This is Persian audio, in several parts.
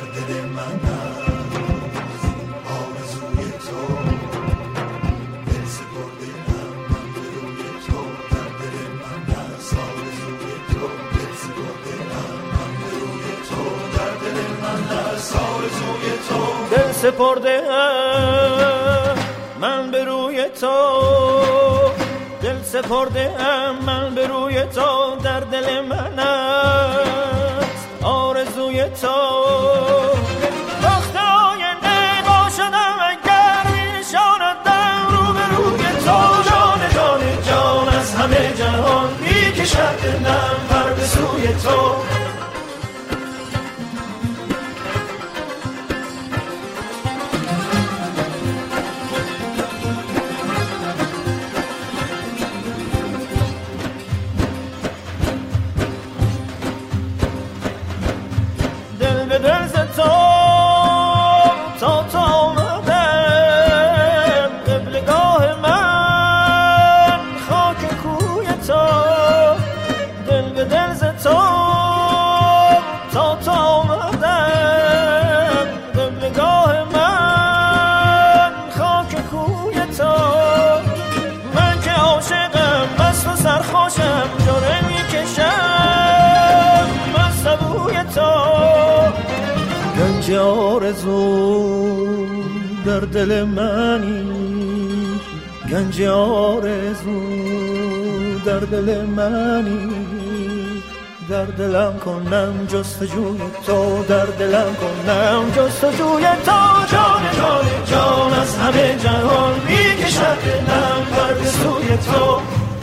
دل من است آرزوی تو، دل سپرده‌ام من به روی تو، در دل من است آرزوی تو، دل سپرده‌ام من به روی تو، در دل من است آرزوی تو، دل سپرده‌ام من به روی تو، دل سپرده‌ام من به روی تو، در دل من است آرزوی تو. وقت آینده باشدم اگر می‌نشاندم رو به روی تو، جان جان جان از همه جهان می‌کشد دلم پر به سوی تو. سرخوشم جوره میکشم از سبوی تو. گنج آرزو در دل منی، گنج آرزو در دل منی، در دلم کنم جستجوی تو، در دلم کنم جستجوی تو. جان جان جان از همه جهان میکشد دلم پر به سوی تو.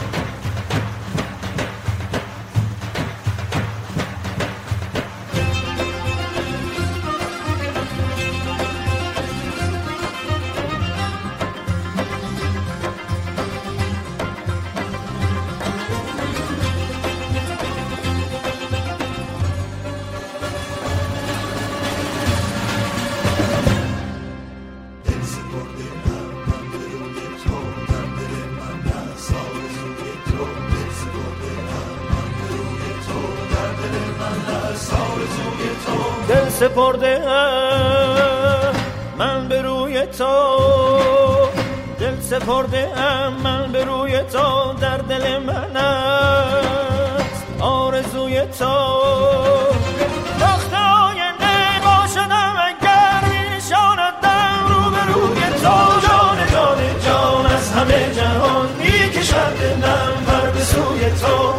دل سپرده‌ام من به روی تو، دل سپرده‌ام من به روی تو، در دل من است آرزوی تو. وقت آینده باشدم اگر می‌نشاندم رو به روی تو، جان جان جان از همه جهان می‌کشد دلم پر به سوی تو.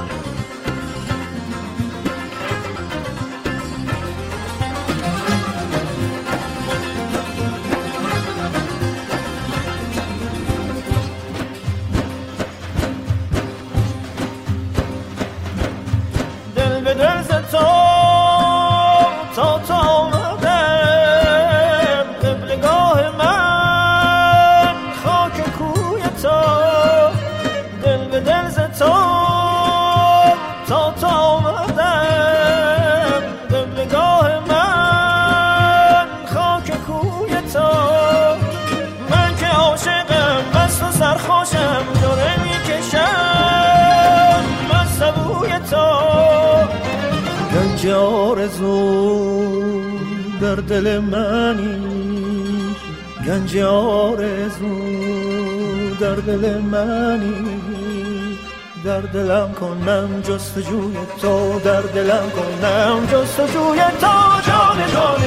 سرخوشم جوره میکشم از سبوی تو. گنج آرزو در دل منی، گنج آرزو در دل منی، در دلم کنم جستجوی تو، در دلم کنم جستجوی تو. جان جان